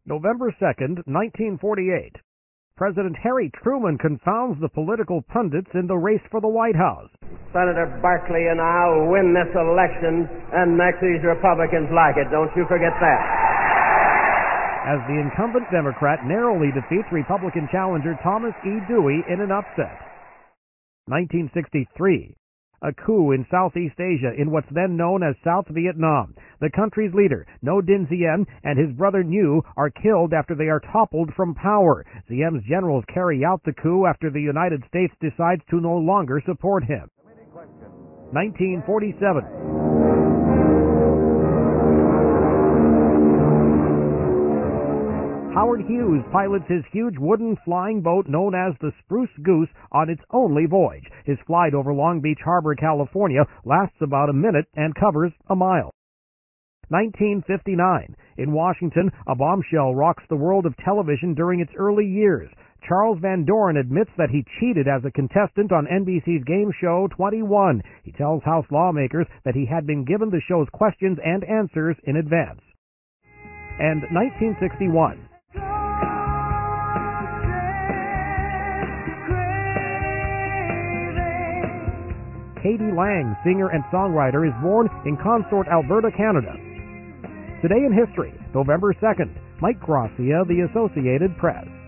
November 2nd, 1948. President Harry Truman confounds the political pundits in the race for the White House. Senator Barkley and I'll win this election and make these Republicans like it. Don't you forget that. As the incumbent Democrat narrowly defeats Republican challenger Thomas E. Dewey in an upset. 1963. A coup in Southeast Asia in what's then known as South Vietnam. The country's leader, Ngo Dinh Diem, and his brother Nhu are killed after they are toppled from power. Diem's generals carry out the coup after the United States decides to no longer support him. 1947. Howard Hughes pilots his huge wooden flying boat known as the Spruce Goose on its only voyage. His flight over Long Beach Harbor, California lasts about a minute and covers a mile. 1959. In Washington, a bombshell rocks the world of television during its early years. Charles Van Doren admits that he cheated as a contestant on NBC's game show 21. He tells House lawmakers that he had been given the show's questions and answers in advance. And 1961. Katie Lang, singer and songwriter, is born in Consort, Alberta, Canada. Today in history, November 2nd, Mike Gracia, The Associated Press.